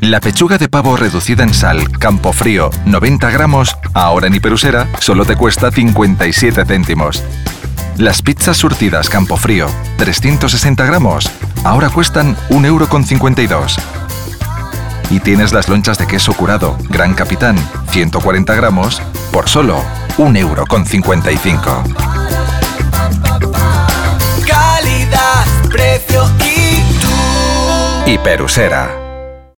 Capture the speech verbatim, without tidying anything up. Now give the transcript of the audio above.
La pechuga de pavo reducida en sal, Campofrío, noventa gramos, ahora en Hiperusera, solo te cuesta cincuenta y siete céntimos. Las pizzas surtidas Campofrío, trescientos sesenta gramos, ahora cuestan un euro con cincuenta y dos. Y tienes las lonchas de queso curado, Gran Capitán, ciento cuarenta gramos, por solo un euro con cincuenta y cinco. Calidad, precio y tú. Hiperusera.